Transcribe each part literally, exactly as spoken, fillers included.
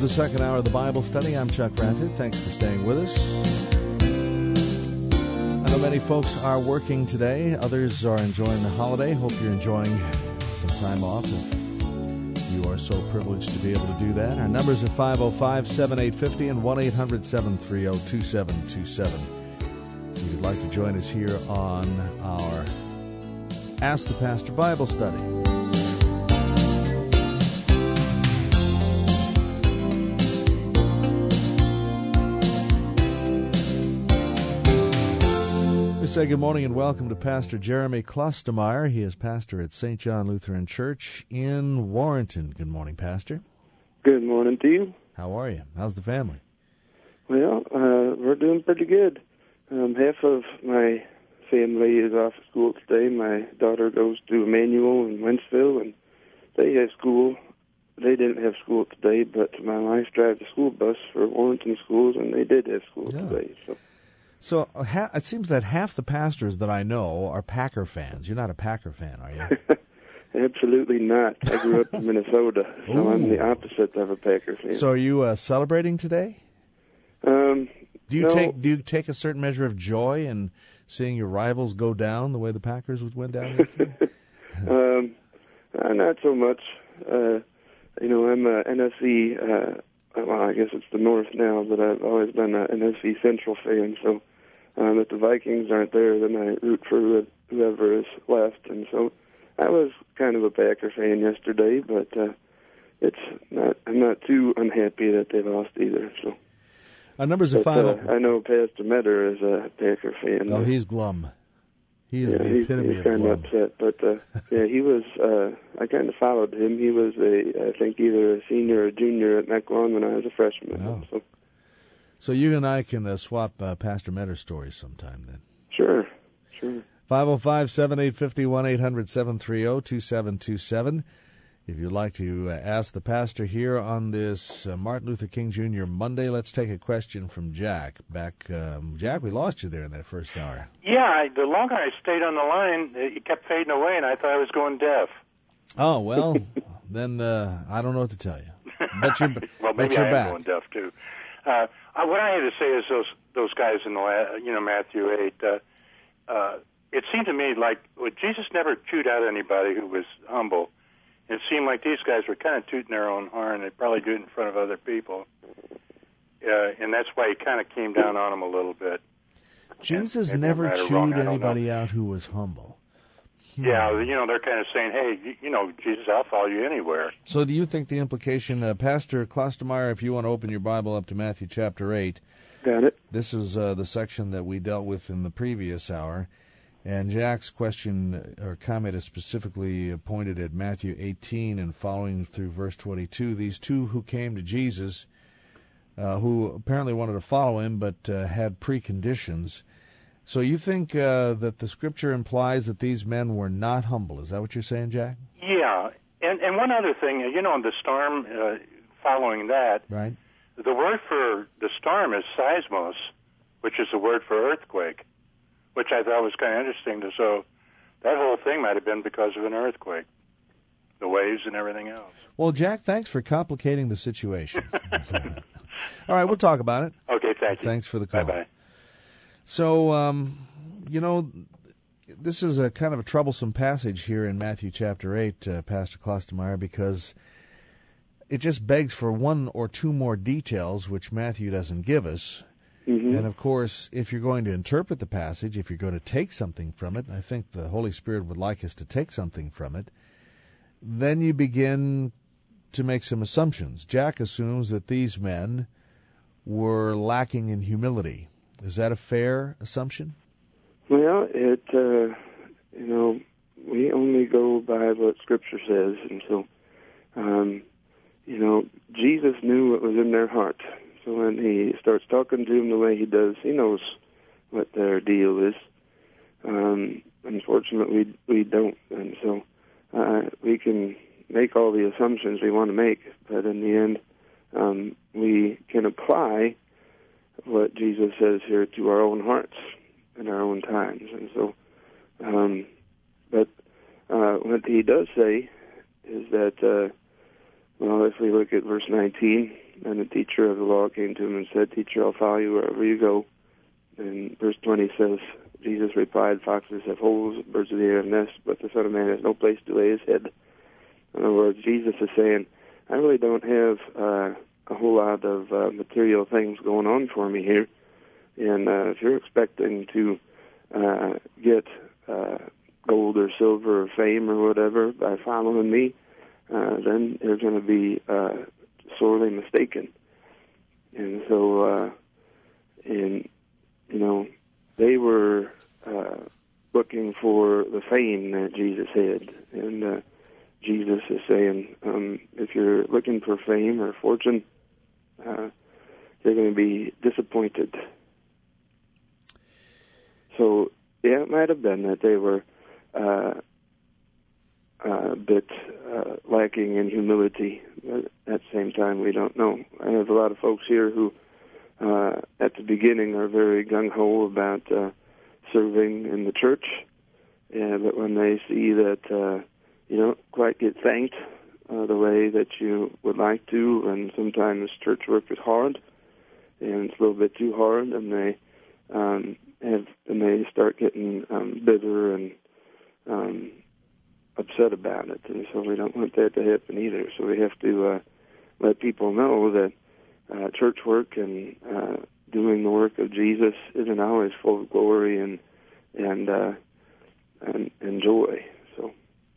the second hour of the Bible study. I'm Chuck Rathert. Thanks for staying with us. I know many folks are working today. Others are enjoying the holiday. Hope you're enjoying some time off if you are so privileged to be able to do that. Our numbers are five oh five, seven eight five oh and one eight hundred, seven three oh, two seven two seven. If you'd like to join us here on our Ask the Pastor Bible study. We say good morning and welcome to Pastor Jeremy Klostermeyer. He is pastor at Saint John Lutheran Church in Warrenton. Good morning, Pastor. Good morning to you. How are you? How's the family? Well, uh, we're doing pretty good. Um, half of my family is off of school today. My daughter goes to Emmanuel in Wentzville, and they have school. They didn't have school today, but my wife drives the school bus for Warrenton schools, and they did have school Yeah. today. So, So ha- it seems that half the pastors that I know are Packer fans. You're not a Packer fan, are you? absolutely not. I grew up in Minnesota, so Ooh. I'm the opposite of a Packer fan. So are you uh, celebrating today? um, Do you no, take do you take a certain measure of joy in seeing your rivals go down the way the Packers went down yesterday? um, uh, not so much. Uh, you know, I'm a N F C. Uh, well, I guess it's the North now, but I've always been an N F C Central fan. So, um, if the Vikings aren't there, then I root for whoever is left. And so, I was kind of a Packer fan yesterday, but uh, it's not. I'm not too unhappy that they lost either. So, Our numbers are but, five. uh, I know Pastor Metter is a Packer fan. Oh, he's glum. He is yeah, the he's, epitome he's of kind glum. of upset, but uh, yeah, he was. Uh, I kind of followed him. He was a, I think, either a senior or a junior at Mequon when I was a freshman. Oh. So, So you and I can uh, swap uh, Pastor Metter stories sometime then. sure, sure. five oh five, seven eight five oh, one eight hundred, seven three oh, two seven two seven. If you'd like to uh, ask the pastor here on this uh, Martin Luther King Junior Monday, let's take a question from Jack. Back, um, Jack, we lost you there in that first hour. Yeah, I, the longer I stayed on the line, it kept fading away, and I thought I was going deaf. Oh, well, then uh, I don't know what to tell you. But you're, well, but maybe you're I am back. going deaf, too. Uh, uh, what I had to say is those those guys in the la- you know Matthew eight. Uh, uh, it seemed to me like well, Jesus never chewed out anybody who was humble. It seemed like these guys were kind of tooting their own horn. They probably do it in front of other people, uh, and that's why he kind of came down on them a little bit. Jesus Maybe never I'm right or chewed wrong, I don't anybody know. out who was humble. Yeah, you know they're kind of saying, "Hey, you, you know, Jesus, I'll follow you anywhere." So do you think the implication, uh, Pastor Klostermeyer, if you want to open your Bible up to Matthew chapter eight, Got it. this is uh, the section that we dealt with in the previous hour, and Jack's question or comment is specifically pointed at Matthew eighteen and following through verse twenty-two. These two who came to Jesus, uh, who apparently wanted to follow him but uh, had preconditions. So you think uh, that the Scripture implies that these men were not humble. Is that what you're saying, Jack? Yeah, and and one other thing, you know, the storm uh, following that, Right. the word for the storm is seismos, which is the word for earthquake, which I thought was kind of interesting. So that whole thing might have been because of an earthquake, the waves and everything else. Well, Jack, thanks for complicating the situation. All right, we'll talk about it. Okay, thank you. Thanks for the call. Bye-bye. So, um, you know, this is a kind of a troublesome passage here in Matthew chapter eight, uh, Pastor Klostermeyer, because it just begs for one or two more details which Matthew doesn't give us. Mm-hmm. And, of course, if you're going to interpret the passage, if you're going to take something from it, and I think the Holy Spirit would like us to take something from it, then you begin to make some assumptions. Jack assumes that these men were lacking in humility. Is that a fair assumption? Well, it, uh, you know, we only go by what Scripture says, and so, um, you know, Jesus knew what was in their heart. So when he starts talking to them the way he does, he knows what their deal is. Um, unfortunately, we, we don't, and so uh, we can make all the assumptions we want to make, but in the end, um, we can apply what Jesus says here to our own hearts and our own times. And so, um, but uh, what he does say is that, uh, well, if we look at verse nineteen, And the teacher of the law came to him and said, "Teacher, I'll follow you wherever you go." And verse twenty says, Jesus replied, "Foxes have holes, birds of the air have nests, but the Son of Man has no place to lay his head." In other words, Jesus is saying, I really don't have uh, a whole lot of uh, material things going on for me here. And uh, if you're expecting to uh, get uh, gold or silver or fame or whatever by following me, uh, then you're going to be uh, sorely mistaken. And so, uh, and you know, they were uh, looking for the fame that Jesus had, and uh, Jesus is saying, um, if you're looking for fame or fortune, uh, you're going to be disappointed. So, yeah, it might have been that they were uh, a bit uh, lacking in humility, but at the same time, we don't know. I have a lot of folks here who, uh, at the beginning, are very gung-ho about uh, serving in the church, yeah, but when they see that uh, you don't quite get thanked uh, the way that you would like to, and sometimes church work is hard, and it's a little bit too hard, and they um, have, and they start getting um, bitter and um, upset about it, and so we don't want that to happen either. So we have to uh, let people know that uh, church work and uh, doing the work of Jesus isn't always full of glory and and uh, and, and joy. So,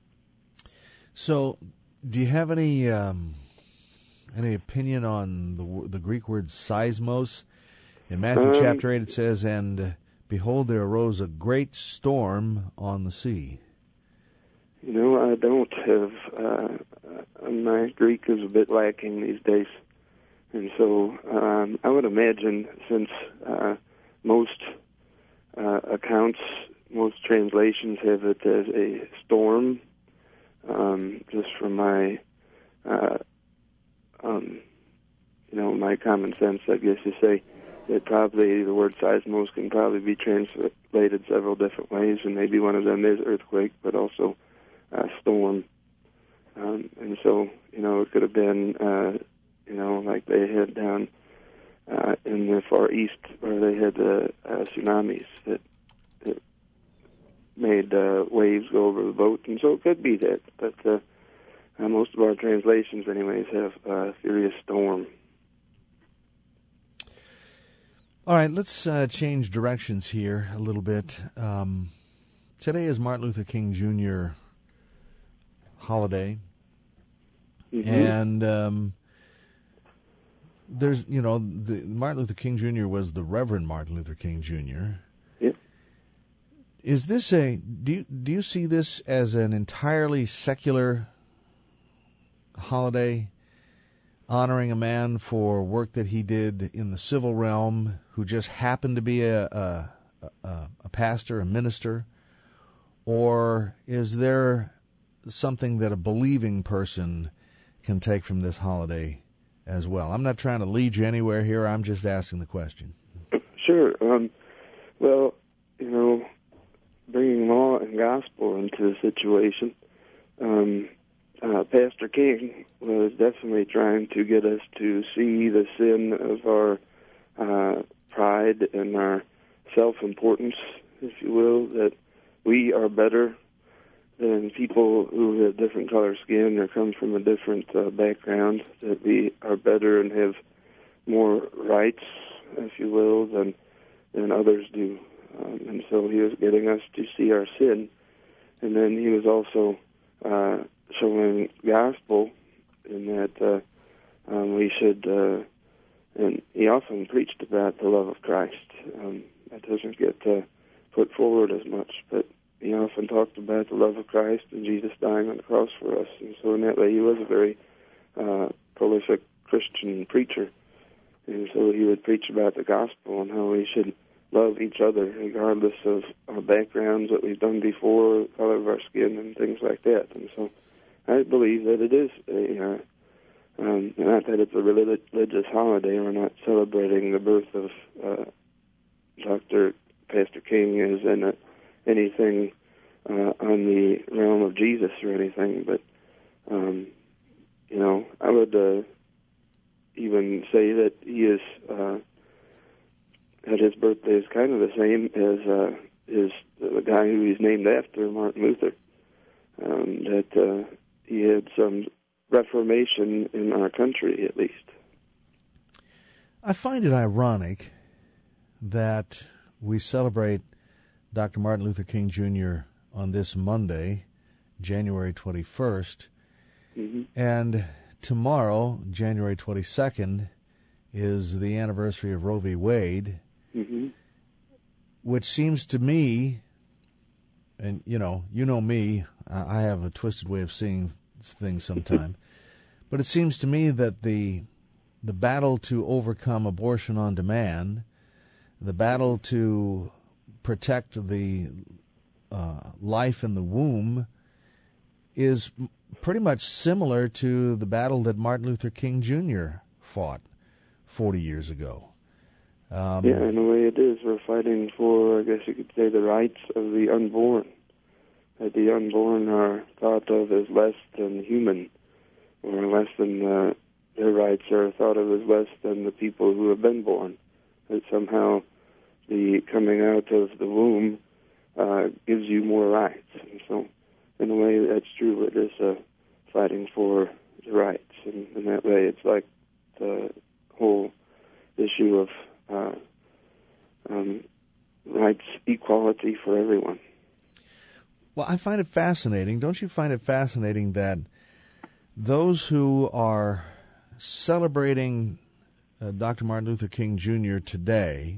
so do you have any um, any opinion on the the Greek word seismos? In Matthew um, chapter eight, it says, "And uh, behold, there arose a great storm on the sea." You know, I don't have, uh, my Greek is a bit lacking these days. And so um, I would imagine, since uh, most uh, accounts, most translations have it as a storm, um, just from my, uh, um, you know, my common sense, I guess you say, that probably the word seismos can probably be translated several different ways, and maybe one of them is earthquake, but also Uh, storm, um, and so you know it could have been uh, you know like they had down uh, in the Far East where they had uh, uh, tsunamis that, that made uh, waves go over the boat, and so it could be that. But uh, uh, most of our translations, anyways, have uh, furious storm. All right, let's uh, change directions here a little bit. Um, today is Martin Luther King Junior holiday, mm-hmm. and um, there's, you know, the Martin Luther King Junior was the Reverend Martin Luther King Junior Yep. Is this a, do you, do you see this as an entirely secular holiday, honoring a man for work that he did in the civil realm, who just happened to be a, a, a, a pastor, a minister, or is there something that a believing person can take from this holiday as well? I'm not trying to lead you anywhere here. I'm just asking the question. Sure. Um, well, you know, bringing law and gospel into the situation, um, uh, Pastor King was definitely trying to get us to see the sin of our uh, pride and our self-importance, if you will, that we are better than people who have different color skin or come from a different uh, background, that we are better and have more rights, if you will, than than others do. Um, and so he was getting us to see our sin. And then he was also uh, showing gospel in that uh, um, we should, uh, and he often preached about the love of Christ. Um, that doesn't get uh, put forward as much, but he often talked about the love of Christ and Jesus dying on the cross for us. And so in that way, he was a very uh, prolific Christian preacher. And so he would preach about the gospel and how we should love each other regardless of our backgrounds, what we've done before, the color of our skin, and things like that. And so I believe that it is a, uh, um, not that it's a religious holiday. We're not celebrating the birth of uh, Doctor Pastor King as in a anything uh, on the realm of Jesus or anything, but um, you know, I would uh, even say that he is uh, that his birthday is kind of the same as uh, is the guy who he's named after, Martin Luther. Um, that uh, he had some reformation in our country, at least. I find it ironic that we celebrate Doctor Martin Luther King Junior on this Monday, January twenty-first, mm-hmm. and tomorrow, January twenty-second, is the anniversary of Roe v. Wade, mm-hmm. which seems to me, and you know, you know me, I have a twisted way of seeing things sometimes, but it seems to me that the the battle to overcome abortion on demand, the battle to protect the uh, life in the womb, is pretty much similar to the battle that Martin Luther King Junior fought forty years ago. Um, yeah, in a way it is. We're fighting for, I guess you could say, the rights of the unborn. That the unborn are thought of as less than human, or less than, uh, their rights are thought of as less than the people who have been born. That somehow the coming out of the womb uh, gives you more rights. And so, in a way, that's true. It is uh, fighting for the rights. And in that way, it's like the whole issue of uh, um, rights, equality for everyone. Well, I find it fascinating. Don't you find it fascinating that those who are celebrating uh, Doctor Martin Luther King Junior today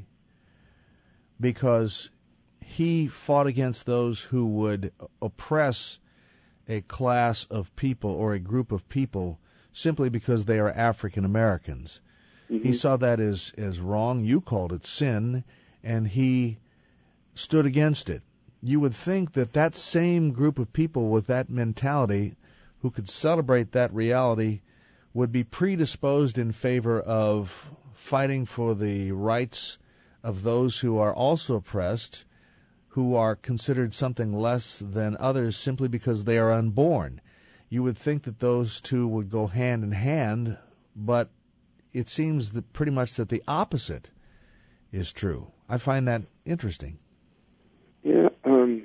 because he fought against those who would oppress a class of people or a group of people simply because they are African Americans. Mm-hmm. He saw that as, as wrong. You called it sin, and he stood against it. You would think that that same group of people with that mentality who could celebrate that reality would be predisposed in favor of fighting for the rights of those who are also oppressed, who are considered something less than others simply because they are unborn. You would think that those two would go hand in hand, but it seems that pretty much that the opposite is true. I find that interesting. Yeah, um,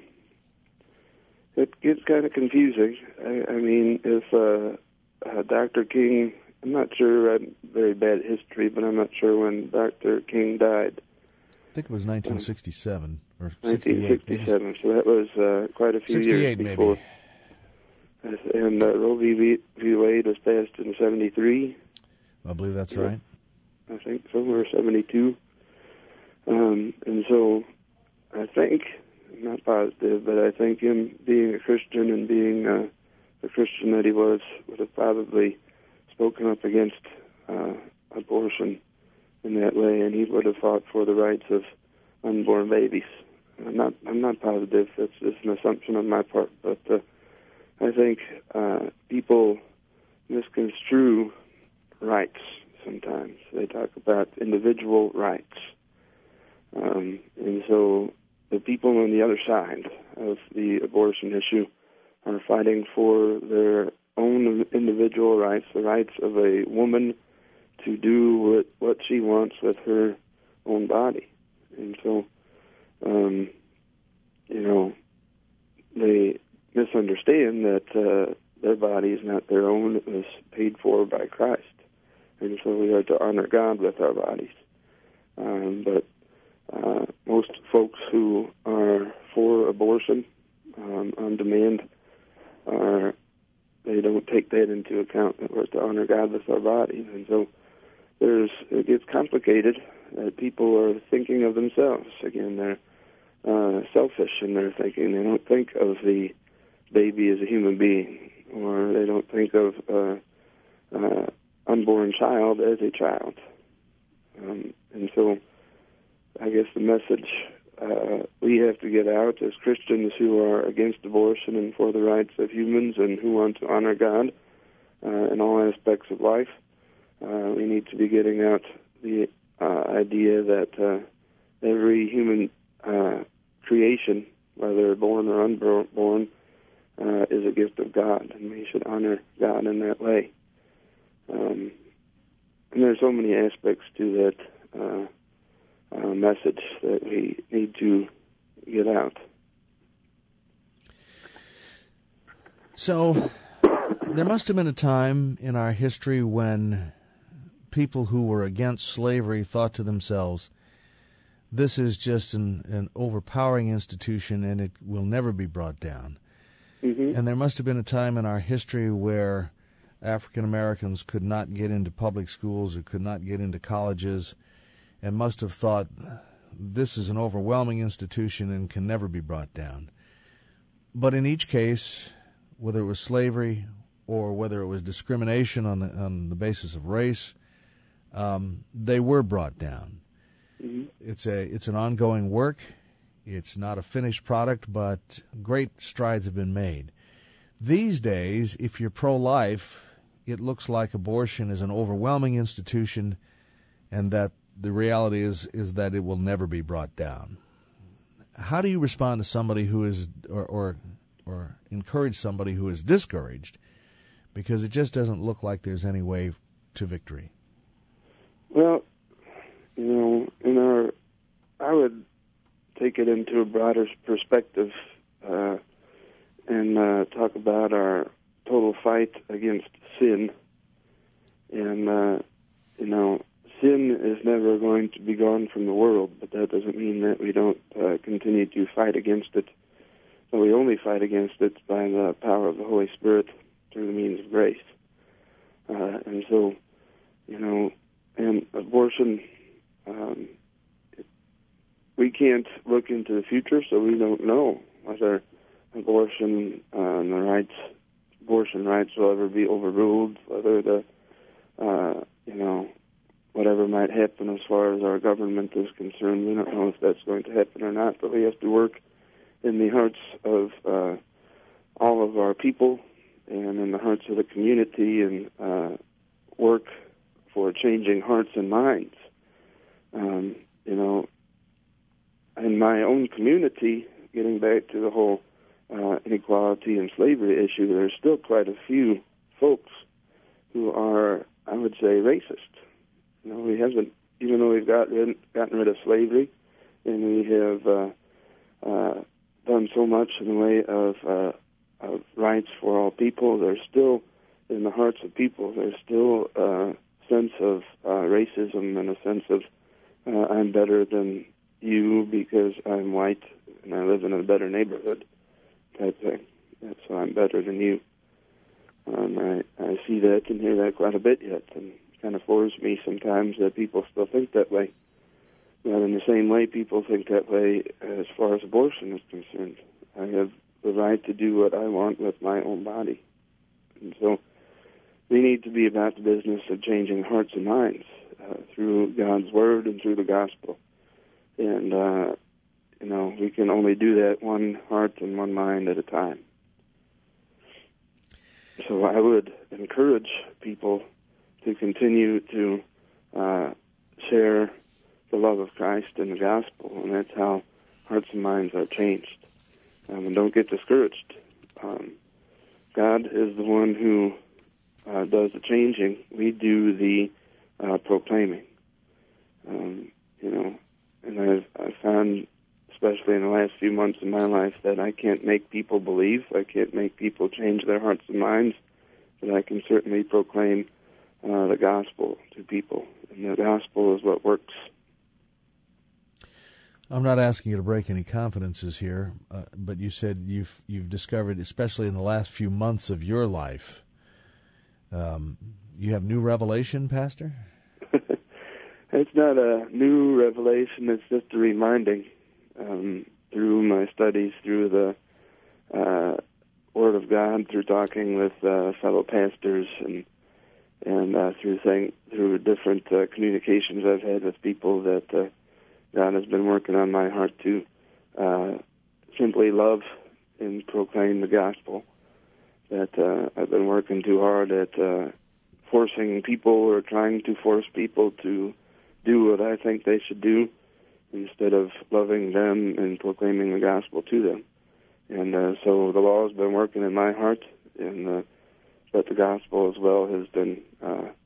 it gets kind of confusing. I, I mean, if uh, uh, Doctor King, I'm not sure, I have very bad history, but I'm not sure when Doctor King died. I think it was nineteen sixty-seven um, or nineteen sixty-seven, so that was uh, quite a few years before. Maybe. And uh, Roe v. Wade was passed in seventy-three. I believe that's yeah, right. I think somewhere seventy-two. Um, and so I think, I'm not positive, but I think him being a Christian and being uh, the Christian that he was would have probably spoken up against uh, abortion in that way, and he would have fought for the rights of unborn babies. I'm not, I'm not positive. That's just an assumption on my part, but uh, I think uh, people misconstrue rights sometimes. They talk about individual rights. Um, and so the people on the other side of the abortion issue are fighting for their own individual rights, the rights of a woman to do what, what she wants with her own body. And so, um, you know, they misunderstand that uh, their body is not their own. It was paid for by Christ. And so we are to honor God with our bodies. Um, but uh, most folks who are for abortion um, on demand are, they don't take that into account, that we're to honor God with our bodies. And so there's, it gets complicated that people are thinking of themselves. Again, they're uh, selfish in their thinking. They don't think of the baby as a human being, or they don't think of uh, uh, unborn child as a child. Um, and so I guess the message uh, we have to get out as Christians who are against abortion and for the rights of humans and who want to honor God uh, in all aspects of life, uh, we need to be getting out the uh, idea that uh, every human uh, creation, whether born or unborn, uh, is a gift of God, and we should honor God in that way. Um, and there's so many aspects to that uh, uh, message that we need to get out. So there must have been a time in our history when people who were against slavery thought to themselves, this is just an, an overpowering institution and it will never be brought down. Mm-hmm. And there must have been a time in our history where African Americans could not get into public schools or could not get into colleges and must have thought, this is an overwhelming institution and can never be brought down. But in each case, whether it was slavery or whether it was discrimination on the on the basis of race, um, they were brought down. Mm-hmm. It's a it's an ongoing work. It's not a finished product, but great strides have been made. These days, if you're pro-life, it looks like abortion is an overwhelming institution, and that the reality is is that it will never be brought down. How do you respond to somebody who is, or or, or encourage somebody who is discouraged, because it just doesn't look like there's any way to victory? Well, you know, in our, I would take it into a broader perspective uh, and uh, talk about our total fight against sin. And, uh, you know, sin is never going to be gone from the world, but that doesn't mean that we don't uh, continue to fight against it. So we only fight against it by the power of the Holy Spirit through the means of grace. Uh, and so, you know, and abortion, um, it, we can't look into the future, so we don't know whether abortion uh, and the rights, abortion rights will ever be overruled, whether the, uh, you know, whatever might happen as far as our government is concerned. We don't know if that's going to happen or not, but we have to work in the hearts of uh, all of our people and in the hearts of the community and uh, work for changing hearts and minds. Um, you know, in my own community, getting back to the whole uh, inequality and slavery issue, there's still quite a few folks who are, I would say, racist. You know, we haven't, even though we've got rid, gotten rid of slavery, and we have uh, uh, done so much in the way of, uh, of rights for all people, there's still, in the hearts of people, there's still a sense of uh, racism and a sense of uh, I'm better than you because I'm white and I live in a better neighborhood type thing. That's why I'm better than you. Um, I, I see that and hear that quite a bit yet, and kind of floors me sometimes that people still think that way. But in the same way, people think that way as far as abortion is concerned. I have the right to do what I want with my own body. And so we need to be about the business of changing hearts and minds uh, through God's Word and through the gospel. And, uh, you know, we can only do that one heart and one mind at a time. So I would encourage people to continue to uh, share the love of Christ and the gospel, and that's how hearts and minds are changed. Um, and don't get discouraged. Um, God is the one who uh, does the changing. We do the uh, proclaiming. Um, you know, and I've, I've found, especially in the last few months of my life, that I can't make people believe. I can't make people change their hearts and minds, but I can certainly proclaim Uh, the gospel to people, and the gospel is what works. I'm not asking you to break any confidences here, uh, but you said you've you've discovered, especially in the last few months of your life, um, you have new revelation, Pastor? It's not a new revelation. It's just a reminding um, through my studies, through the uh, Word of God, through talking with uh, fellow pastors, and and uh, through saying, through different uh, communications I've had with people, that uh, God has been working on my heart to uh, simply love and proclaim the gospel. That uh, I've been working too hard at uh, forcing people or trying to force people to do what I think they should do instead of loving them and proclaiming the gospel to them. And uh, so the law has been working in my heart, and uh, but the gospel as well has been uh,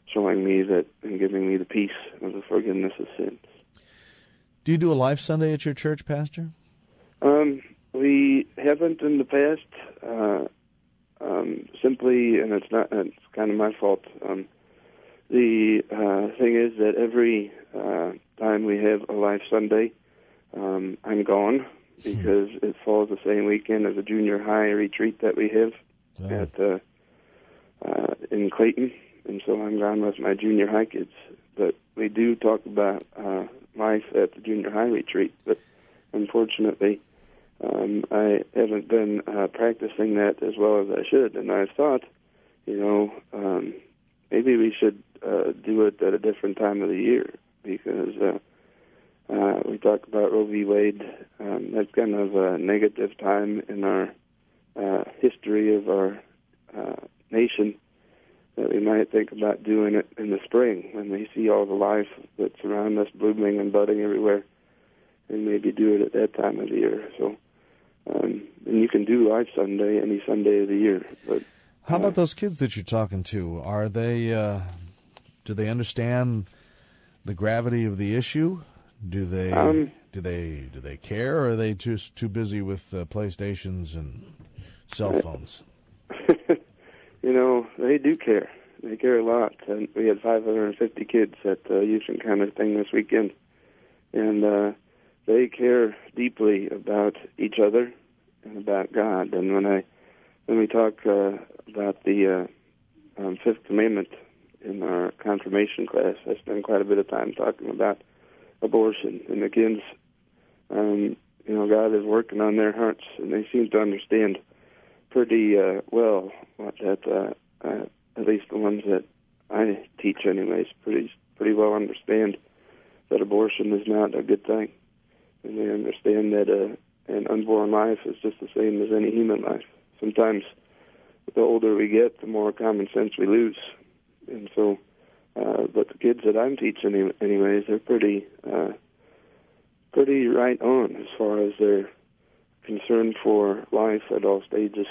showing me that and giving me the peace of the forgiveness of sins. Do you do a Life Sunday at your church, Pastor? Um, we haven't in the past, uh, um, simply, and it's not, it's kind of my fault. Um, the uh, thing is that every uh, time we have a Life Sunday, um, I'm gone because it falls the same weekend as a junior high retreat that we have oh. at uh, uh, in Clayton, and so I'm gone with my junior high kids. But we do talk about uh, life at the junior high retreat, but unfortunately, um, I haven't been uh, practicing that as well as I should, and I thought, you know, um, maybe we should uh, do it at a different time of the year, because uh, uh, we talk about Roe v. Wade. Um, that's kind of a negative time in our uh, history of our uh, nation, that we might think about doing it in the spring when we see all the life that's around us blooming and budding everywhere, and maybe do it at that time of the year. So, um, and you can do Life Sunday any Sunday of the year. But how uh, about those kids that you're talking to? Are they, uh, do they understand the gravity of the issue? Do they, um, do they, do they care, or are they just too busy with uh, PlayStations and cell phones? You know, they do care. They care a lot. And we had five hundred fifty kids at the Youth Encounter thing this weekend, and uh, they care deeply about each other and about God. And when I when we talk uh, about the uh, um, Fifth Commandment in our confirmation class, I spend quite a bit of time talking about abortion. And the kids, um, you know, God is working on their hearts, and they seem to understand pretty uh, well what that, uh, uh, at least the ones that I teach anyways, pretty pretty well understand that abortion is not a good thing. And they understand that uh, an unborn life is just the same as any human life. Sometimes the older we get, the more common sense we lose. And so, uh, but the kids that I'm teaching anyways, they're pretty, uh, pretty right on as far as their concern for life at all stages.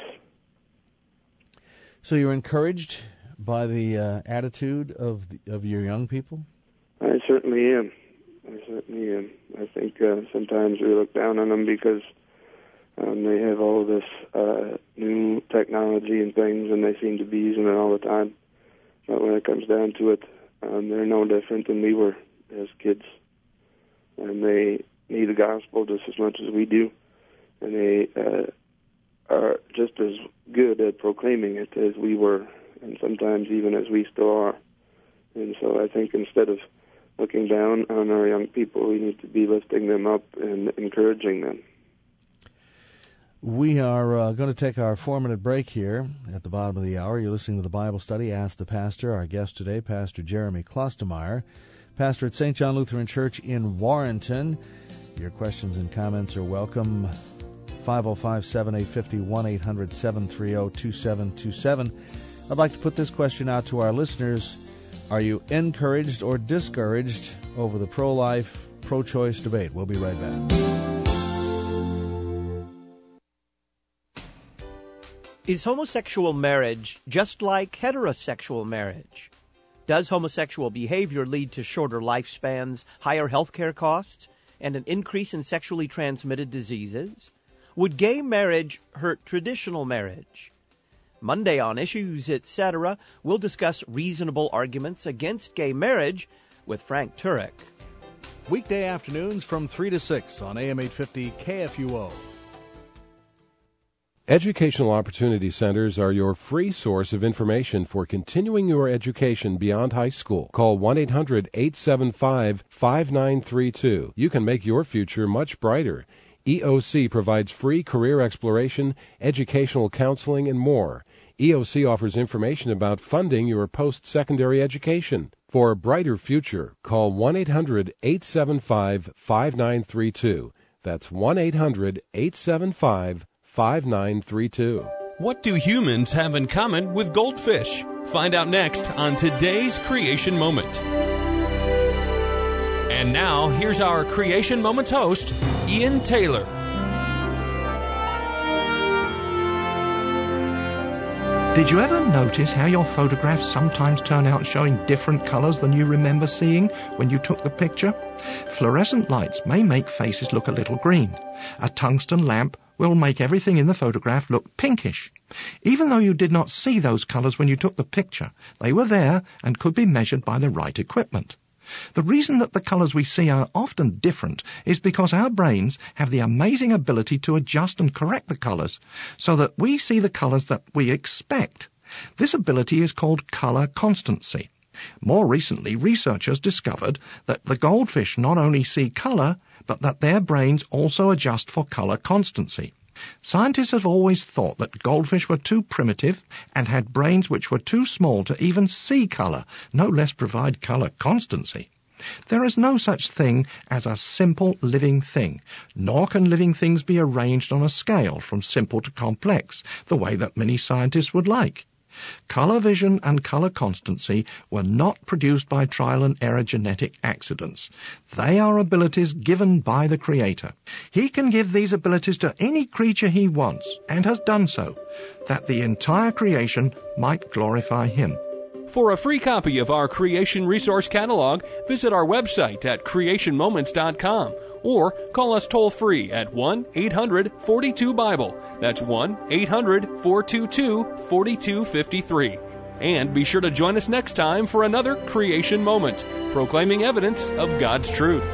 So you're encouraged by the uh, attitude of the, of your young people? I certainly am. I certainly am. I think uh, sometimes we look down on them because um, they have all of this uh, new technology and things, and they seem to be using it all the time. But when it comes down to it, um, they're no different than we were as kids. And they need the gospel just as much as we do. And they uh, are just as good at proclaiming it as we were, and sometimes even as we still are. And so I think instead of looking down on our young people, we need to be lifting them up and encouraging them. We are uh, going to take our four-minute break here at the bottom of the hour. You're listening to the Bible Study, Ask the Pastor. Our guest today, Pastor Jeremy Klostermeyer, pastor at Saint John Lutheran Church in Warrenton. Your questions and comments are welcome. five oh five, seven eight five oh, one eight hundred, seven three oh, two seven two seven. I'd like to put this question out to our listeners. Are you encouraged or discouraged over the pro-life, pro-choice debate? We'll be right back. Is homosexual marriage just like heterosexual marriage? Does homosexual behavior lead to shorter lifespans, higher health care costs, and an increase in sexually transmitted diseases? Would gay marriage hurt traditional marriage? Monday on Issues, et cetera, we'll discuss reasonable arguments against gay marriage with Frank Turek. Weekday afternoons from three to six on A M eight fifty K F U O. Educational Opportunity Centers are your free source of information for continuing your education beyond high school. Call one eight hundred, eight seven five, five nine three two. You can make your future much brighter. E O C provides free career exploration, educational counseling, and more. E O C offers information about funding your post-secondary education. For a brighter future, call one eight hundred, eight seven five, five nine three two. That's one eight hundred, eight seven five, five nine three two. What do humans have in common with goldfish? Find out next on today's Creation Moment. And now, here's our Creation Moments host, Ian Taylor. Did you ever notice how your photographs sometimes turn out showing different colors than you remember seeing when you took the picture? Fluorescent lights may make faces look a little green. A tungsten lamp will make everything in the photograph look pinkish. Even though you did not see those colors when you took the picture, they were there and could be measured by the right equipment. The reason that the colors we see are often different is because our brains have the amazing ability to adjust and correct the colors so that we see the colors that we expect. This ability is called color constancy. More recently, researchers discovered that the goldfish not only see color, but that their brains also adjust for color constancy. Scientists have always thought that goldfish were too primitive and had brains which were too small to even see color, no less provide color constancy. There is no such thing as a simple living thing, nor can living things be arranged on a scale from simple to complex, the way that many scientists would like. Color vision and color constancy were not produced by trial and error genetic accidents. They are abilities given by the Creator. He can give these abilities to any creature he wants, and has done so, that the entire creation might glorify Him. For a free copy of our Creation Resource Catalog, visit our website at creation moments dot com or call us toll-free at one eight hundred forty-two Bible. That's one eight hundred four two two four two five three. And be sure to join us next time for another Creation Moment, proclaiming evidence of God's truth.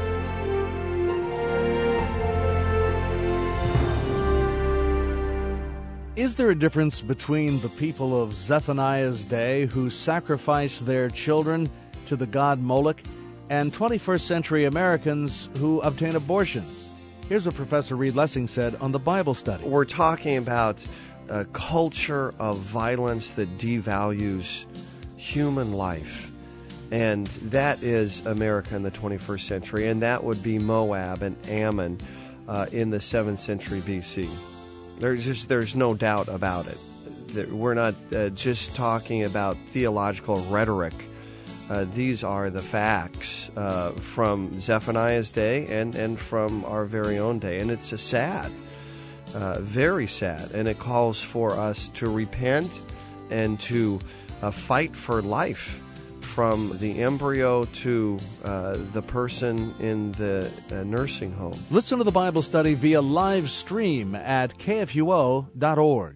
Is there a difference between the people of Zephaniah's day who sacrificed their children to the god Moloch and twenty-first century Americans who obtain abortions? Here's what Professor Reed Lessing said on the Bible Study. We're talking about a culture of violence that devalues human life. And that is America in the twenty-first century, and that would be Moab and Ammon uh, in the seventh century B C. There's just there's no doubt about it. We're not uh, just talking about theological rhetoric. Uh, these are the facts uh, from Zephaniah's day and, and from our very own day. And it's a sad, uh, very sad. And it calls for us to repent and to uh, fight for life from the embryo to uh, the person in the uh, nursing home. Listen to the Bible Study via live stream at K F U O dot org.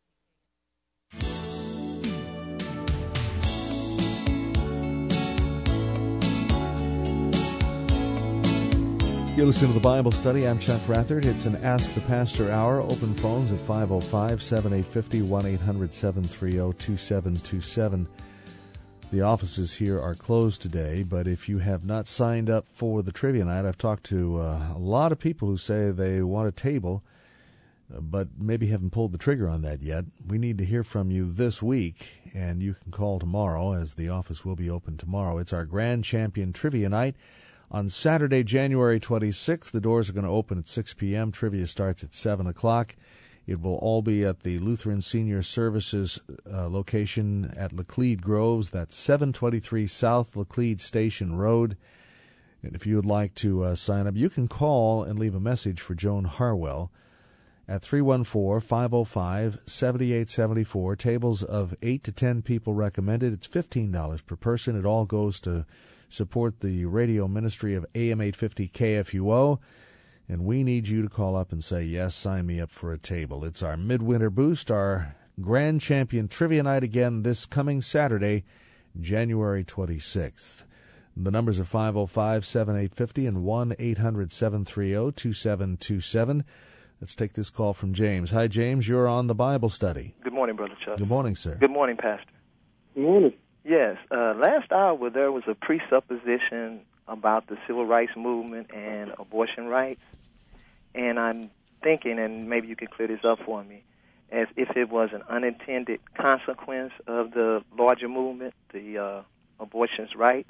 You're listening to the Bible Study. I'm Chuck Rathert. It's an Ask the Pastor Hour. Open phones at five oh five, seven eight five oh, one eight hundred seven three oh two seven two seven. The offices here are closed today, but if you have not signed up for the trivia night, I've talked to uh, a lot of people who say they want a table, uh, but maybe haven't pulled the trigger on that yet. We need to hear from you this week, and you can call tomorrow, as the office will be open tomorrow. It's our Grand Champion Trivia Night. On Saturday, January twenty-sixth, the doors are going to open at six p.m. Trivia starts at seven o'clock. It will all be at the Lutheran Senior Services uh, location at Laclede Groves. That's seven twenty-three South Laclede Station Road. And if you would like to uh, sign up, you can call and leave a message for Joan Harwell at three one four, five oh five, seven eight seven four. Tables of eight to ten people recommended. It's fifteen dollars per person. It all goes to support the radio ministry of A M eight fifty K F U O. And we need you to call up and say, yes, sign me up for a table. It's our Midwinter Boost, our Grand Champion Trivia Night again this coming Saturday, January twenty-sixth. The numbers are five oh five, seven eight five oh and one eight hundred seven three oh two seven two seven. Let's take this call from James. Hi, James. You're on the Bible Study. Good morning, Brother Chuck. Good morning, sir. Good morning, Pastor. Good morning. Yes. Uh, last hour there was a presupposition about the civil rights movement and abortion rights. And I'm thinking, and maybe you can clear this up for me, as if it was an unintended consequence of the larger movement, the uh, abortion's rights.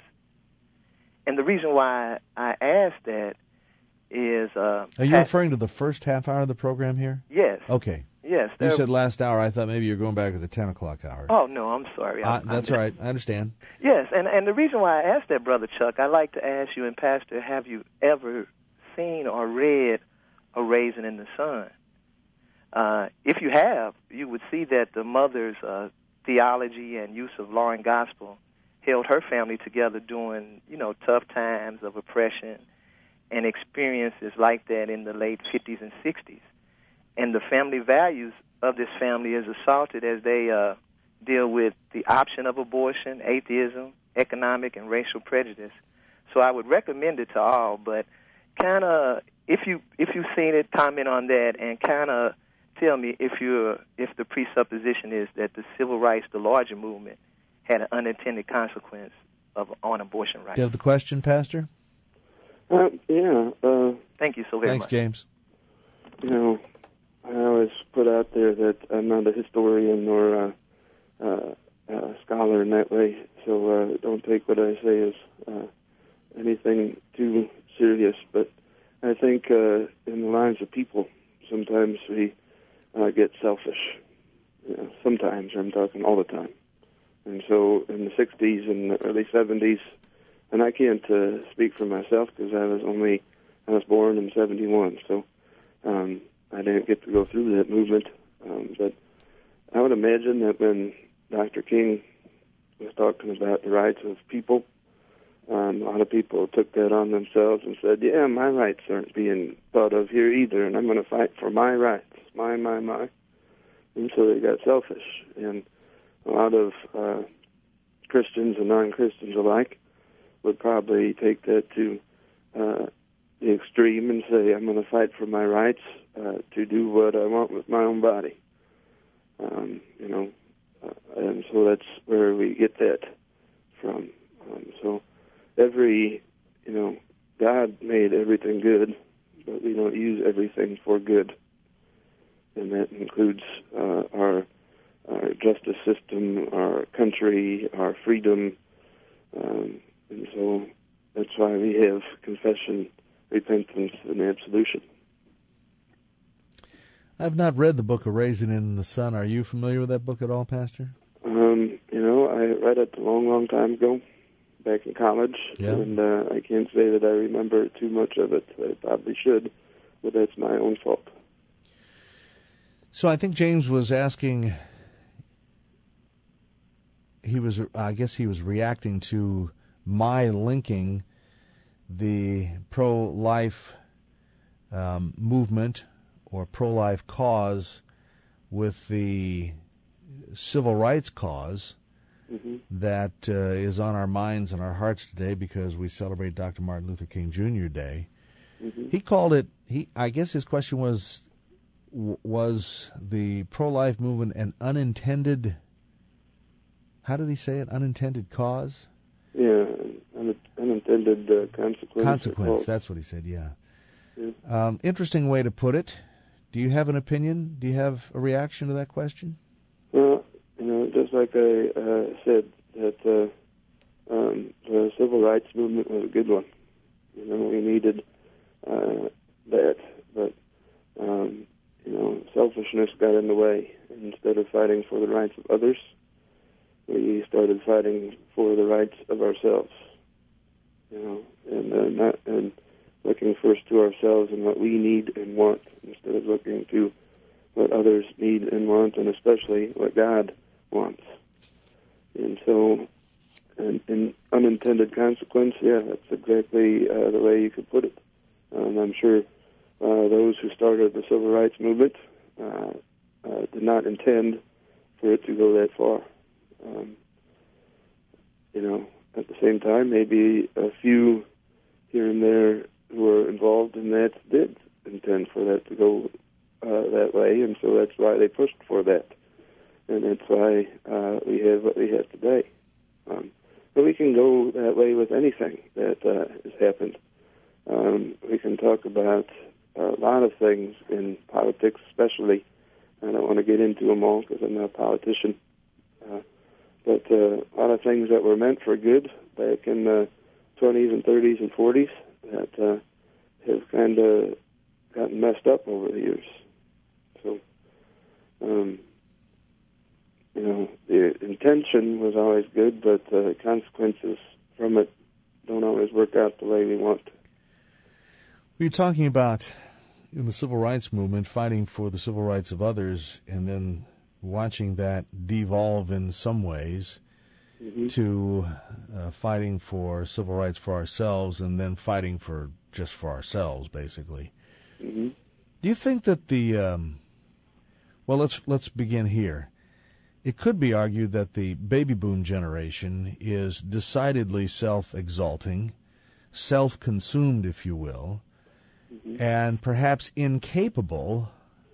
And the reason why I asked that is... Uh, Are you referring to the first half hour of the program here? Yes. Okay. Yes. You said last hour. I thought maybe you were going back to the ten o'clock hour. Oh, no, I'm sorry. Uh, I'm, that's I'm, all right. I understand. Yes, and, and the reason why I asked that, Brother Chuck, I'd like to ask you, and Pastor, have you ever seen or read A Raisin in the Sun? Uh, if you have, you would see that the mother's uh, theology and use of law and gospel held her family together during, you know, tough times of oppression and experiences like that in the late fifties and sixties. And the family values of this family is assaulted as they uh, deal with the option of abortion, atheism, economic and racial prejudice. So I would recommend it to all, but kind of, if you if you've seen it, comment on that and kind of tell me if you're if the presupposition is that the civil rights, the larger movement, had an unintended consequence of on abortion rights. Do you have the question, Pastor? Uh, yeah. Uh, Thank you so very Thanks, much. James. You know, I always put out there that I'm not a historian or a, uh, a scholar in that way, so uh, don't take what I say as uh, anything too serious. But I think uh, in the lives of people, sometimes we uh, get selfish. You know, sometimes, I'm talking all the time. And so in the sixties and the early seventies, and I can't uh, speak for myself because I was only, I was born in seventy-one, so um, I didn't get to go through that movement. Um, but I would imagine that when Doctor King was talking about the rights of people, um, a lot of people took that on themselves and said, yeah, my rights aren't being thought of here either, and I'm going to fight for my rights, my, my, my. And so they got selfish. And a lot of uh, Christians and non-Christians alike would probably take that to uh, the extreme and say, I'm going to fight for my rights uh, to do what I want with my own body. Um, you know, uh, and so that's where we get that from. Um, so every, you know, God made everything good, but we don't use everything for good. And that includes uh, our our justice system, our country, our freedom. Um, and so that's why we have confession, repentance, and absolution. I've not read the book of Raising in the Sun. Are you familiar with that book at all, Pastor? Um, you know, I read it a long, long time ago, back in college, yeah. and uh, I can't say that I remember too much of it. I probably should, but that's my own fault. So I think James was asking, he was, I guess he was reacting to my linking the pro-life um, movement or pro-life cause with the civil rights cause mm-hmm. that uh, is on our minds and our hearts today because we celebrate Doctor Martin Luther King Junior Day. Mm-hmm. He called it, he I guess his question was, was the pro-life movement an unintended, how did he say it, unintended cause? Yeah, un- unintended uh, consequence. Consequence, that's what he said, yeah. yeah. Um, interesting way to put it. Do you have an opinion? Do you have a reaction to that question? Well, you know, just like I uh, said, that uh, um, the civil rights movement was a good one. You know, we needed uh, that, but, um, you know, selfishness got in the way. Instead of fighting for the rights of others, we started fighting for the rights of ourselves. You know, and uh, not and looking first to ourselves and what we need and want, instead of looking to what others need and want, and especially what God wants. And so, an, an unintended consequence, yeah, that's exactly uh, the way you could put it. And I'm sure uh, those who started the civil rights movement uh, uh, did not intend for it to go that far. Um, you know, at the same time, maybe a few here and there who were involved in that did intend for that to go uh, that way, and so that's why they pushed for that. And that's why uh, we have what we have today. Um, but we can go that way with anything that uh, has happened. Um, we can talk about a lot of things in politics, especially. I don't want to get into them all because I'm not a politician. Uh, but uh, a lot of things that were meant for good back in the twenties and thirties and forties that uh, have kind of gotten messed up over the years. So, um, you know, the intention was always good, but the uh, consequences from it don't always work out the way we want. You're talking about in the civil rights movement fighting for the civil rights of others, and then watching that devolve in some ways mm-hmm. to uh, fighting for civil rights for ourselves and then fighting for just for ourselves, basically. Mm-hmm. Do you think that the um, well, let's let's begin here. It could be argued that the baby boom generation is decidedly self-exalting, self-consumed, if you will, mm-hmm. and perhaps incapable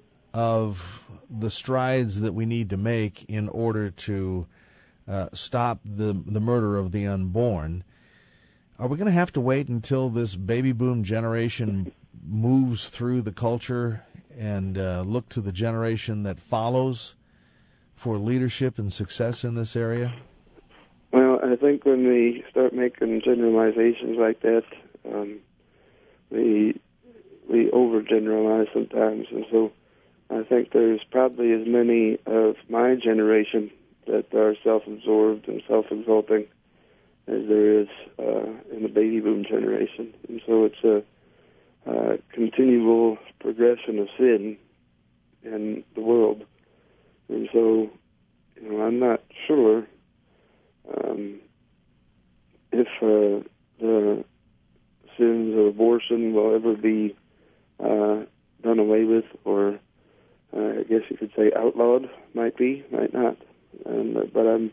of the strides that we need to make in order to uh, stop the the murder of the unborn. Are we going to have to wait until this baby boom generation moves through the culture and uh, look to the generation that follows for leadership and success in this area? Well, I think when we start making generalizations like that, um, we we overgeneralize sometimes, and so I think there's probably as many of my generation that are self-absorbed and self-exalting as there is uh, in the baby boom generation, and so it's a uh, continual progression of sin in the world. And so, you know, I'm not sure um, if uh, the sins of abortion will ever be uh, done away with, or uh, I guess you could say outlawed. Might be, might not. And, uh, but I'm,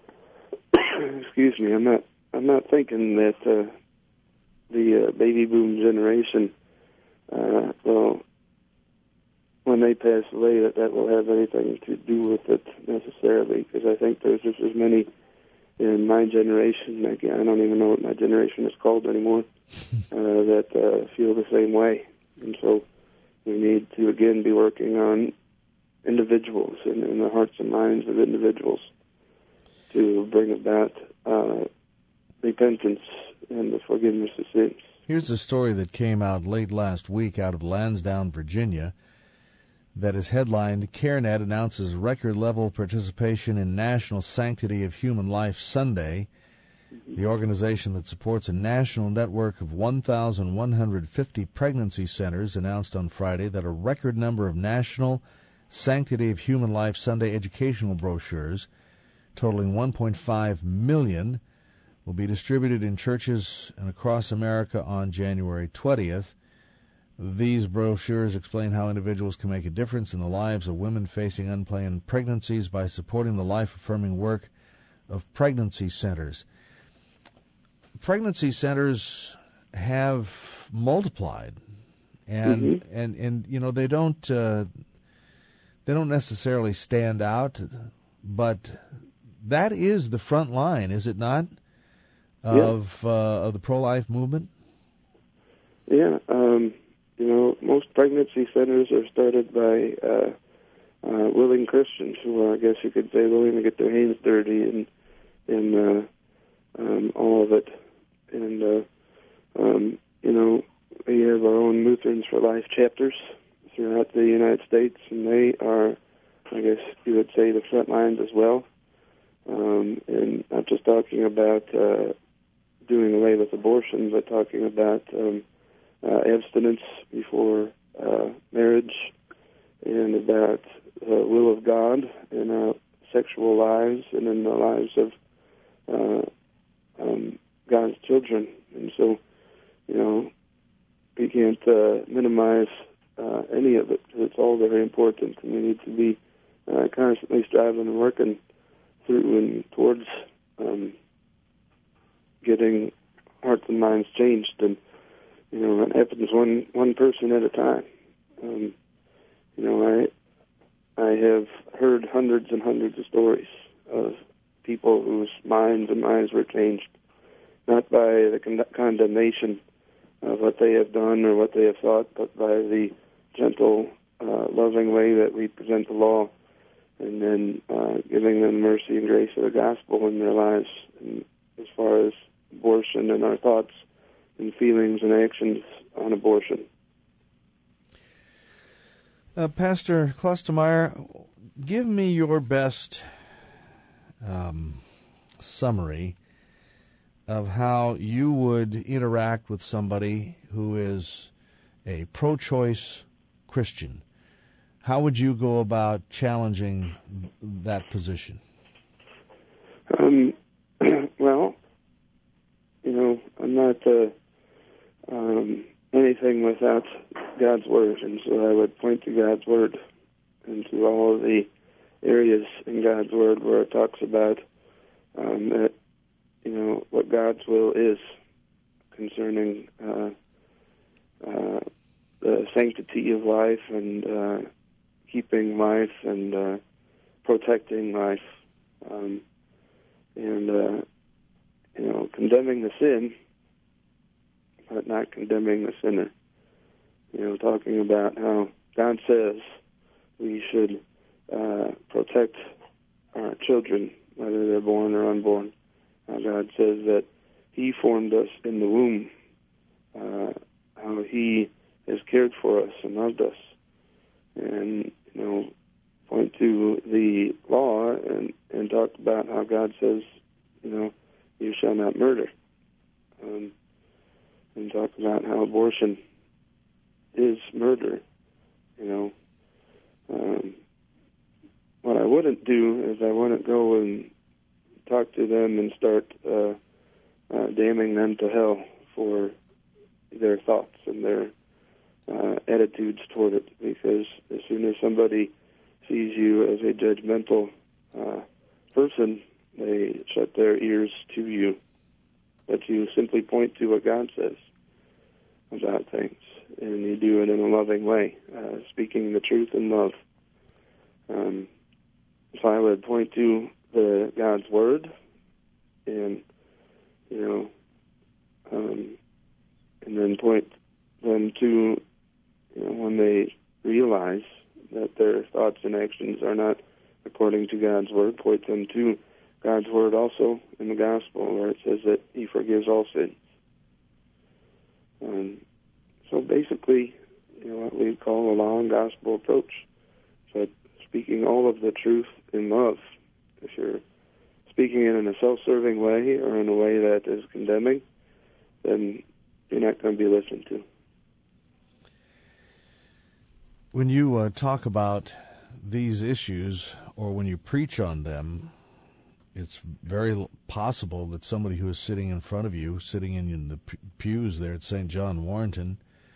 excuse me, I'm not. I'm not thinking that uh, the uh, baby boom generation uh, will. When they pass away, that that will have anything to do with it necessarily, because I think there's just as many in my generation, again, I don't even know what my generation is called anymore, uh, that uh, feel the same way. And so we need to, again, be working on individuals and in the hearts and minds of individuals to bring about uh, repentance and the forgiveness of sins. Here's a story that came out late last week out of Lansdowne, Virginia, that is headlined, CareNet announces record-level participation in National Sanctity of Human Life Sunday. The organization that supports a national network of one thousand one hundred fifty pregnancy centers announced on Friday that a record number of National Sanctity of Human Life Sunday educational brochures, totaling one point five million, will be distributed in churches and across America on January twentieth. These brochures explain how individuals can make a difference in the lives of women facing unplanned pregnancies by supporting the life-affirming work of pregnancy centers. Pregnancy centers have multiplied, and mm-hmm. and, and you know they don't uh, they don't necessarily stand out, but that is the front line, is it not, of yeah. uh, of the pro-life movement? Yeah. Um You know, most pregnancy centers are started by uh, uh, willing Christians who are, I guess you could say, willing to get their hands dirty and and uh, um, all of it. And, uh, um, you know, we have our own Lutherans for Life chapters throughout the United States, and they are, I guess you would say, the front lines as well. Um, and not just talking about uh, doing away with abortion, but talking about Um, Uh, abstinence before uh, marriage, and about the will of God in our sexual lives and in the lives of uh, um, God's children. And so, you know, we can't uh, minimize uh, any of it, because it's all very important, and we need to be uh, constantly striving and working through and towards um, getting hearts and minds changed. And you know, it happens one one person at a time. Um, you know, I I have heard hundreds and hundreds of stories of people whose minds and minds were changed, not by the con- condemnation of what they have done or what they have thought, but by the gentle, uh, loving way that we present the law, and then uh, giving them mercy and grace of the gospel in their lives, and as far as abortion and our thoughts and feelings and actions on abortion. Uh, Pastor Klostermeyer, give me your best um, summary of how you would interact with somebody who is a pro-choice Christian, How would you go about challenging that position? Um, well, you know, I'm not uh, um, anything without God's Word, and so I would point to God's Word and to all of the areas in God's Word where it talks about um, that, you know, what God's will is concerning uh, uh, the sanctity of life and uh, keeping life and uh, protecting life, um, and uh, you know, condemning the sin, but not condemning the sinner. You know, talking about how God says we should uh, protect our children, whether they're born or unborn. How God says that He formed us in the womb, uh, how He has cared for us and loved us, and you know, point to the law and and talk about how God says, you know, you shall not murder, um, and talk about how abortion is murder. You know, um, what I wouldn't do is I wouldn't go and talk to them and start uh, uh, damning them to hell for their thoughts and their uh, attitudes toward it, because as soon as somebody sees you as a judgmental uh, person, they shut their ears to you. But you simply point to what God says about things, and you do it in a loving way, uh, speaking the truth in love. Um, so I would point to the God's Word, and you know, um, and then point them to, you know, when they realize that their thoughts and actions are not according to God's Word, point them to God's Word also in the Gospel, where it says that He forgives all sins. Um, so basically, you know, what we call a law and gospel approach, but speaking all of the truth in love. If you're speaking it in a self-serving way or in a way that is condemning, then you're not going to be listened to. When you uh, talk about these issues, or when you preach on them, it's very possible that somebody who is sitting in front of you, sitting in the pews there at Saint John Warrenton,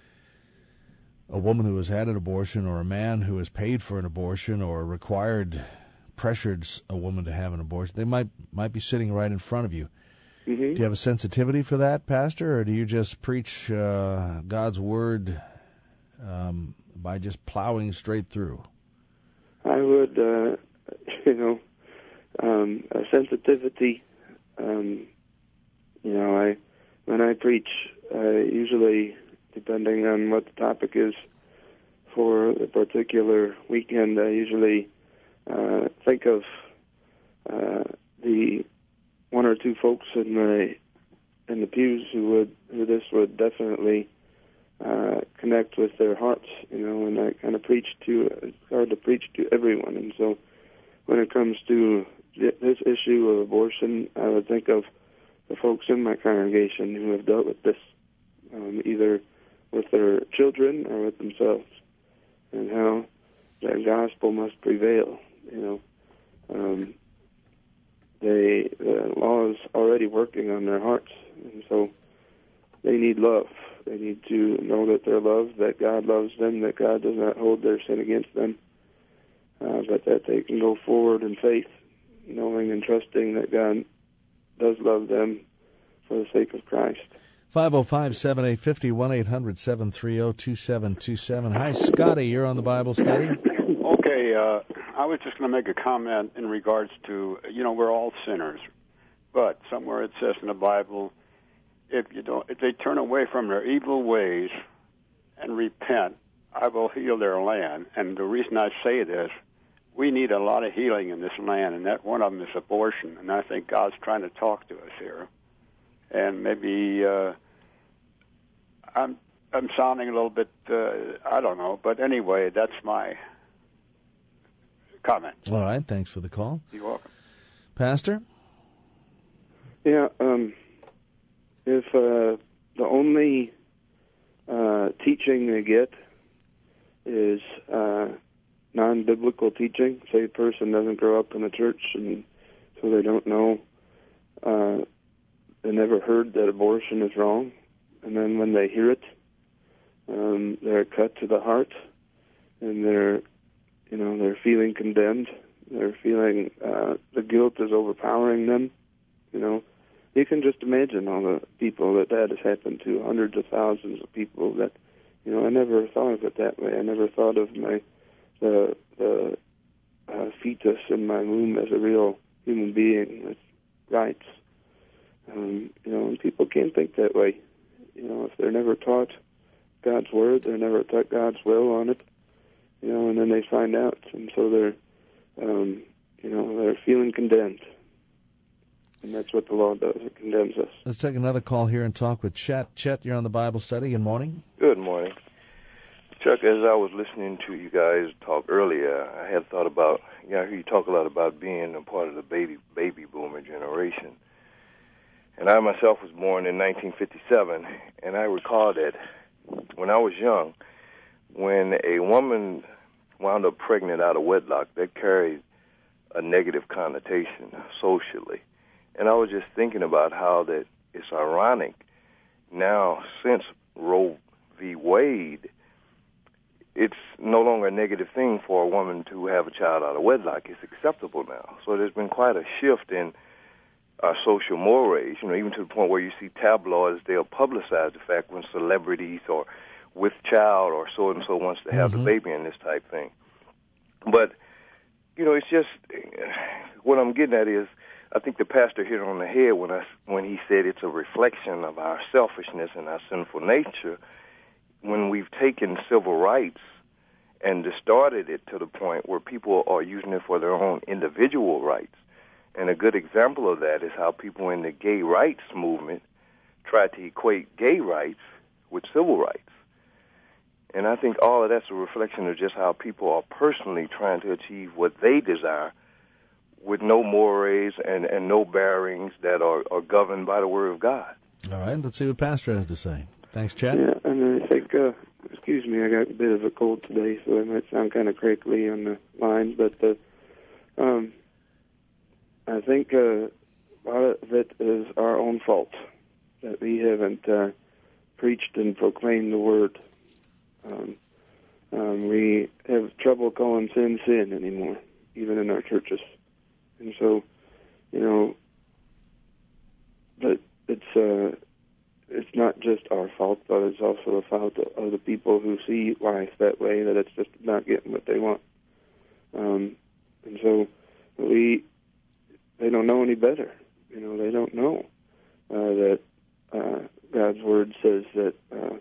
a woman who has had an abortion, or a man who has paid for an abortion, or required, pressured a woman to have an abortion, they might might be sitting right in front of you. Mm-hmm. Do you have a sensitivity for that, Pastor, or do you just preach uh, God's Word um, by just plowing straight through? I would, uh, you know, um, a sensitivity. Um, you know, I when I preach, I usually, depending on what the topic is for the particular weekend, I usually uh, think of uh, the one or two folks in the in the pews who would who this would definitely uh, connect with their hearts, you know, and I kind of preach to. It's hard to preach to everyone, and so when it comes to this issue of abortion, I would think of the folks in my congregation who have dealt with this, um, either with their children or with themselves, and how the gospel must prevail. You know, um, they the law is already working on their hearts, and so they need love. They need to know that they're loved, that God loves them, that God does not hold their sin against them, uh, but that they can go forward in faith, knowing and trusting that God does love them for the sake of Christ. five oh five, seven eight five oh, one eight hundred, seven three oh, two seven two seven. Hi, Scotty. You're on the Bible study. Okay, uh, I was just going to make a comment in regards to, you know, we're all sinners, but somewhere it says in the Bible, if you don't, if they turn away from their evil ways and repent, I will heal their land. And the reason I say this, we need a lot of healing in this land, and that one of them is abortion. And I think God's trying to talk to us here. And maybe uh, I'm I'm sounding a little bit, uh, I don't know, but anyway, that's my comment. All right, thanks for the call. You're welcome. Pastor? Yeah, um, if uh, the only uh, teaching they get is uh, non-biblical teaching. Say a person doesn't grow up in the church, and so they don't know, uh, they never heard that abortion is wrong. And then when they hear it, um, they're cut to the heart, and they're, you know, they're feeling condemned. They're feeling uh, the guilt is overpowering them. You know, you can just imagine all the people that that has happened to, hundreds of thousands of people that, you know, I never thought of it that way. I never thought of my the the uh, fetus in my womb as a real human being with rights. Um, you know, and people can't think that way. You know, if they're never taught God's word, they're never taught God's will on it. You know, and then they find out, and so they're, um, you know, they're feeling condemned. And that's what the law does. It condemns us. Let's take another call here and talk with Chet. Chet, you're on the Bible study. Good morning. Good morning. Chuck, as I was listening to you guys talk earlier, I had thought about, you know, I hear you talk a lot about being a part of the baby baby boomer generation. And I myself was born in nineteen fifty-seven, and I recall that when I was young, when a woman wound up pregnant out of wedlock, that carried a negative connotation socially. And I was just thinking about how that it's ironic now, since Roe v. Wade, it's no longer a negative thing for a woman to have a child out of wedlock. It's acceptable now. So there's been quite a shift in our social mores, you know, even to the point where you see tabloids, they'll publicize the fact when celebrities or with child or so-and-so wants to have mm-hmm. the baby and this type thing. But, you know, it's just, what I'm getting at is, I think the pastor hit it on the head when I, when he said it's a reflection of our selfishness and our sinful nature when we've taken civil rights and distorted it to the point where people are using it for their own individual rights. And a good example of that is how people in the gay rights movement try to equate gay rights with civil rights. And I think all of that's a reflection of just how people are personally trying to achieve what they desire with no mores and, and no bearings that are, are governed by the Word of God. All right, let's see what Pastor has to say. Thanks, Chad. Yeah, and I think, uh, excuse me, I got a bit of a cold today, so it might sound kind of crackly on the line, but uh, um, I think uh, a lot of it is our own fault, that we haven't uh, preached and proclaimed the Word. Um, um, we have trouble calling sin sin anymore, even in our churches. And so, you know, but it's uh, it's not just our fault, but it's also the fault of the people who see life that way, that it's just not getting what they want. Um, and so we, they don't know any better. You know, they don't know uh, that uh, God's Word says that uh,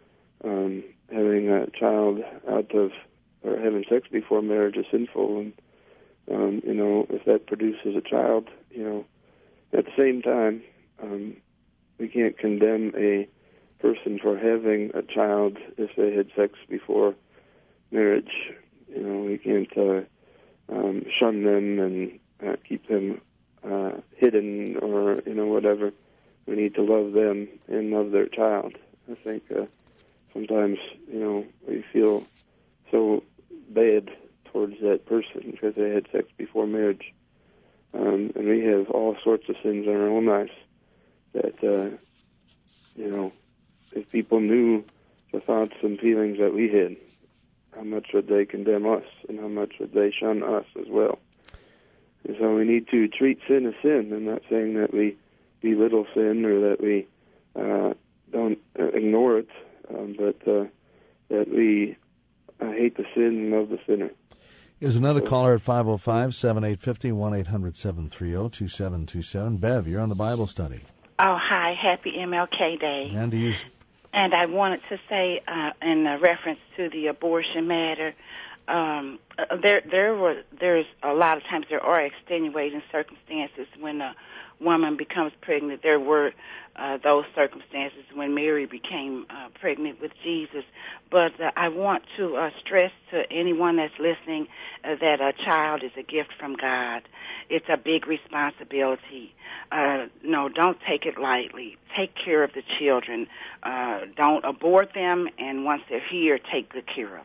um, having a child out of, or having sex before marriage is sinful, and Um, you know, if that produces a child, you know, at the same time, um, we can't condemn a person for having a child if they had sex before marriage. You know, we can't uh, um, shun them and uh, keep them uh, hidden or, you know, whatever. We need to love them and love their child. I think uh, sometimes, you know, we feel so bad towards that person because they had sex before marriage. Um, and we have all sorts of sins in our own lives that, uh, you know, if people knew the thoughts and feelings that we had, how much would they condemn us and how much would they shun us as well? And so we need to treat sin as sin. I'm not saying that we belittle sin or that we uh, don't uh, ignore it, um, but uh, that we uh, hate the sin and love the sinner. Here's another caller at five oh five, seven eight five oh, one eight hundred, seven three oh, two seven two seven. Bev, you're on the Bible study. Oh, hi. Happy M L K Day. And to you. And I wanted to say, uh, in uh, reference to the abortion matter, um, there there were there's a lot of times there are extenuating circumstances when a woman becomes pregnant. There were uh, those circumstances when Mary became uh, pregnant with Jesus. But uh, I want to uh, stress to anyone that's listening uh, that a child is a gift from God. It's a big responsibility. Uh, no, don't take it lightly. Take care of the children. Uh, don't abort them, and once they're here, take good care of them.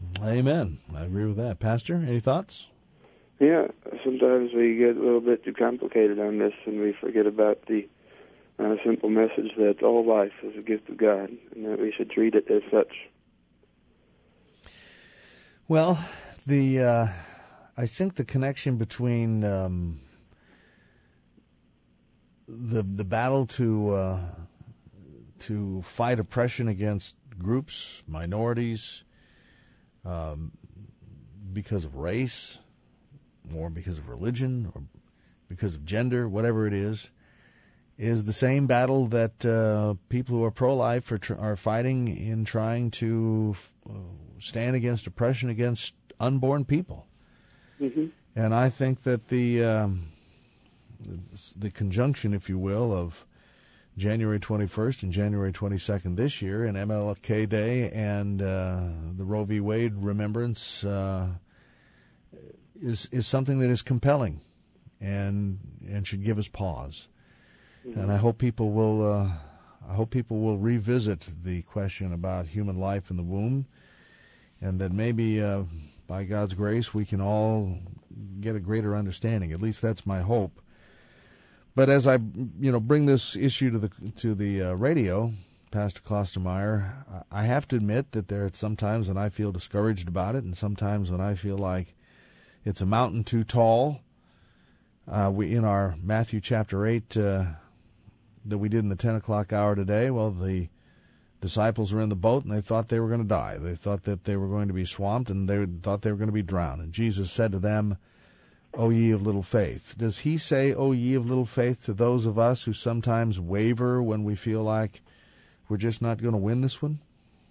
Amen. I agree with that. Pastor, any thoughts? Yeah, sometimes we get a little bit too complicated on this, and we forget about the uh, simple message that all life is a gift of God, and that we should treat it as such. Well, the uh, I think the connection between um, the the battle to uh, to fight oppression against groups, minorities, um, because of race, or because of religion, or because of gender, whatever it is, is the same battle that uh, people who are pro-life are, tr- are fighting in trying to uh, stand against oppression against unborn people. Mm-hmm. And I think that the, um, the the conjunction, if you will, of January twenty-first and January twenty-second this year, and M L K Day, and uh, the Roe v. Wade remembrance uh, is is something that is compelling, and and should give us pause. Mm-hmm. And I hope people will uh, I hope people will revisit the question about human life in the womb, and that maybe uh, by God's grace we can all get a greater understanding. At least that's my hope. But as I, you know, bring this issue to the to the uh, radio, Pastor Klostermeyer, I have to admit that there are sometimes when I feel discouraged about it, and sometimes when I feel like it's a mountain too tall. Uh, we in our Matthew chapter eight uh, that we did in the ten o'clock hour today. Well, the disciples were in the boat and they thought they were going to die. They thought that they were going to be swamped, and they thought they were going to be drowned. And Jesus said to them, O ye of little faith. Does he say, O ye of little faith, to those of us who sometimes waver when we feel like we're just not going to win this one?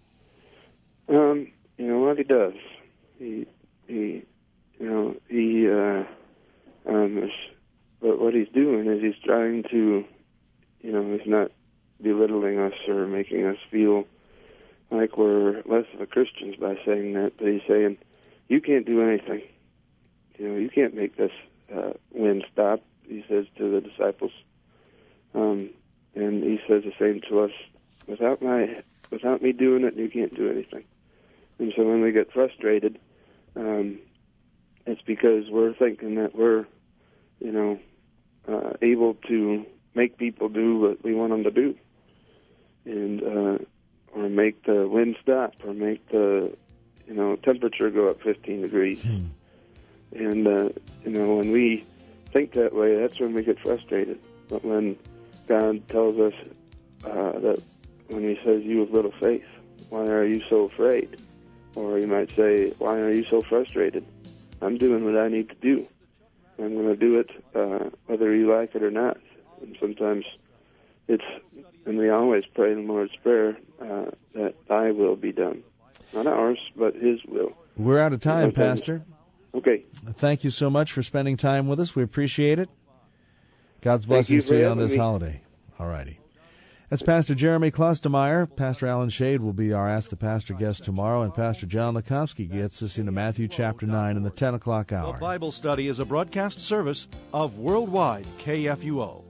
Um, you know what he does? He, he, you know, he, uh, um, is, but what he's doing is he's trying to, you know, he's not belittling us or making us feel like we're less of a Christians by saying that, but he's saying, you can't do anything. You know, you can't make this uh, wind stop, he says to the disciples. Um, and he says the same to us. Without my, without me doing it, you can't do anything. And so when we get frustrated, um, it's because we're thinking that we're, you know, uh, able to make people do what we want them to do. And, uh, or make the wind stop, or make the, you know, temperature go up fifteen degrees. Hmm. And, uh, you know, when we think that way, that's when we get frustrated. But when God tells us uh, that, when he says, you have little faith, why are you so afraid? Or you might say, why are you so frustrated? I'm doing what I need to do. I'm going to do it uh, whether you like it or not. And sometimes it's, and we always pray in the Lord's Prayer, uh, that thy will be done. Not ours, but his will. We're out of time, Pastor. Okay. Thank you so much for spending time with us. We appreciate it. God's blessings to you on this me. holiday. All righty. That's Pastor Jeremy Klostermeyer. Pastor Alan Shade will be our Ask the Pastor guest tomorrow, and Pastor John Lekomsky gets us into Matthew chapter nine in the ten o'clock hour. The Bible Study is a broadcast service of Worldwide K F U O.